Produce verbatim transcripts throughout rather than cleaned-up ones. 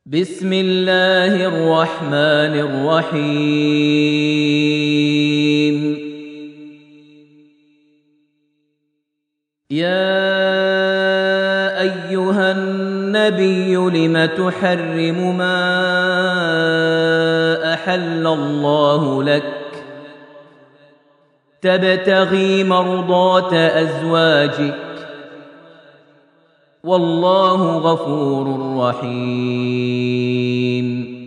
بسم الله الرحمن الرحيم. يا أيها النبي لم تحرم ما أحل الله لك تبتغي مرضات أزواجك والله غفور رحيم.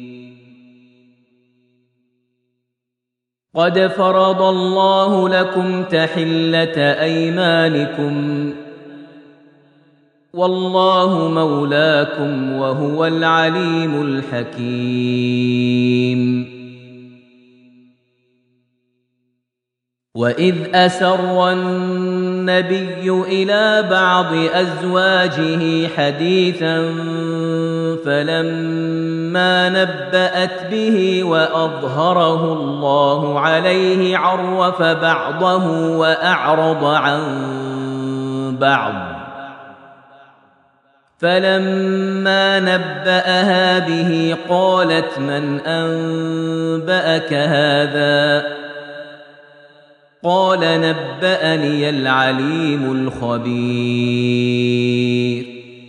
قد فرض الله لكم تحلة أيمانكم والله مولاكم وهو العليم الحكيم. وإذ أسر النبي إلى بعض أزواجه حديثا فلما نبأت به وأظهره الله عليه عرف بعضه وأعرض عن بعض فلما نبأها به قالت من أنبأك هذا قال نبأني العليم الخبير.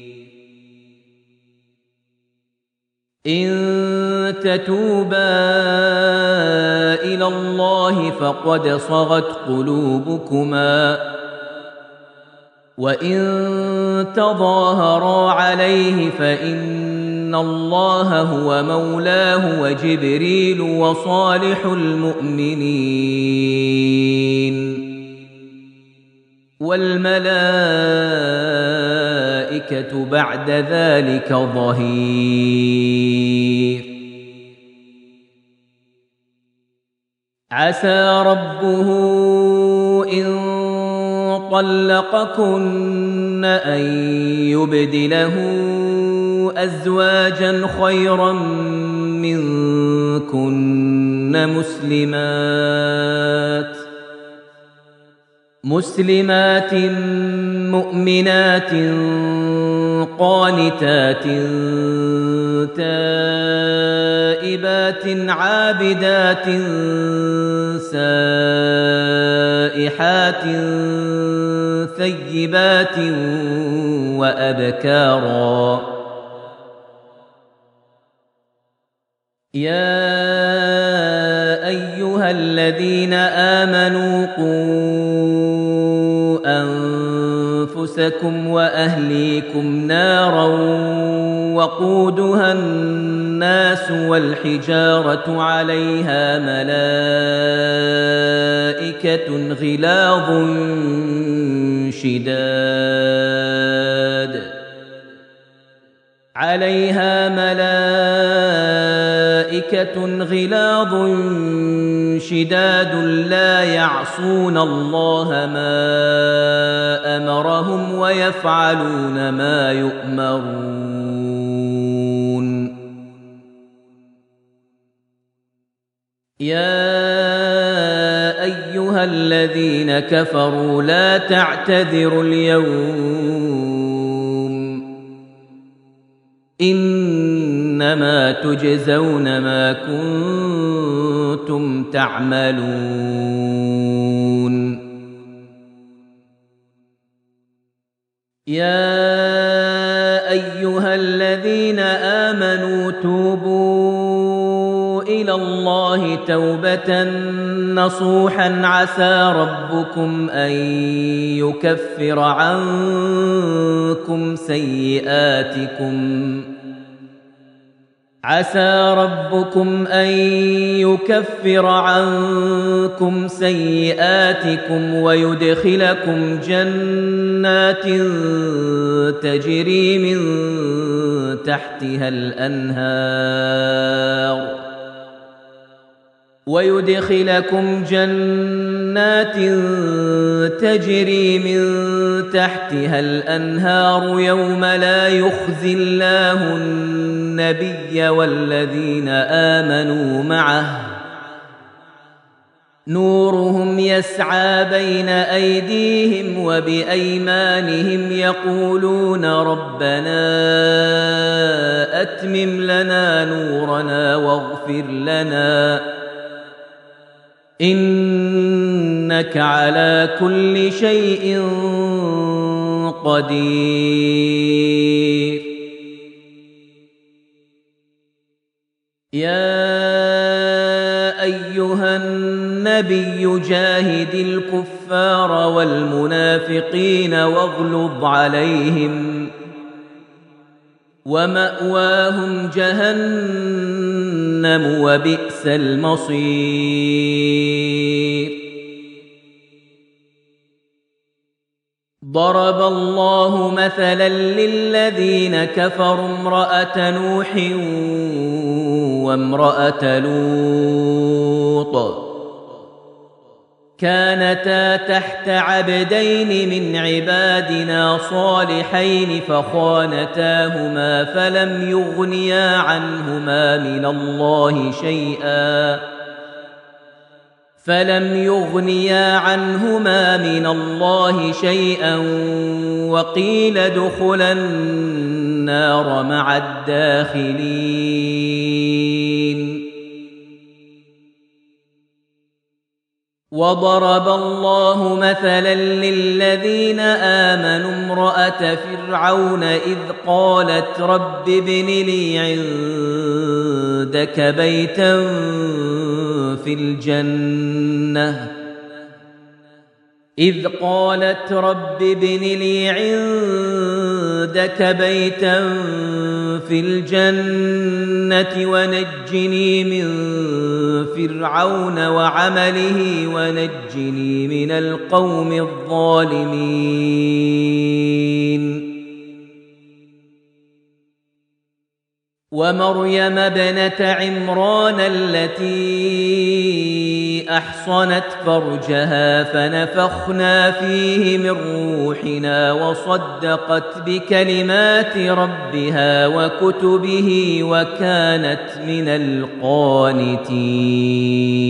إن تتوبا إلى الله فقد صغت قلوبكما وإن تظاهرا عليه فإن الله هو مولاه وجبريل وصالح المؤمنين والملائكة بعد ذلك ظهير. عسى ربه إن طلقكن أن يبدله أزواجا خيرا منكن مسلمات مسلمات مؤمنات قانتات تائبات عابدات سائحات ثيبات وأبكارا. يا أيها الذين آمنوا قوا أنفسكم وأهليكم نارا وقودها الناس والحجارة عليها ملائكة غلاظ شداد عليها ملائكة غلاظ شداد لا يعصون الله ما أمرهم ويفعلون ما يؤمرون. يا أيها الذين كفروا لا تعتذروا اليوم إنما تجزون ما كنتم تعملون. يا أيها الذين آمنوا توبوا إلى الله توبة نصوحا عسى ربكم أن يكفر عنكم سيئاتكم عسى ربكم أن يكفر عنكم سيئاتكم ويدخلكم جنات تجري من تحتها الأنهار ويدخلكم جنات تجري من تحتها الأنهار يوم لا يخزي الله النبي والذين آمنوا معه نورهم يسعى بين أيديهم وبأيمانهم يقولون ربنا أتمم لنا نورنا واغفر لنا إنك على كل شيء قدير. يا أيها النبي جاهد الكفار والمنافقين واغلظ عليهم ومأواهم جهنم وبئس المصير. ضرب الله مثلا للذين كفروا امرأة نوح وامرأة لوط كانتا تحت عبدين من عبادنا صالحين فخانتاهما فلم يغنيا عنهما من الله شيئا فلم يغنيا عنهما من الله شيئا وقيل ادخلا النار مع الداخلين. وضرب الله مثلا للذين آمنوا امرأة فرعون إذ قالت رب ابن لي عندك بيتا في الجنة إذ قالت رب ابن لي عندك بيتا في الجنة ونجني من فرعون وعمله ونجني من القوم الظالمين. ومريم ابنة عمران التي أحصنت فرجها فنفخنا فيه من روحنا وصدقت بكلمات ربها وكتبه وكانت من القانتين.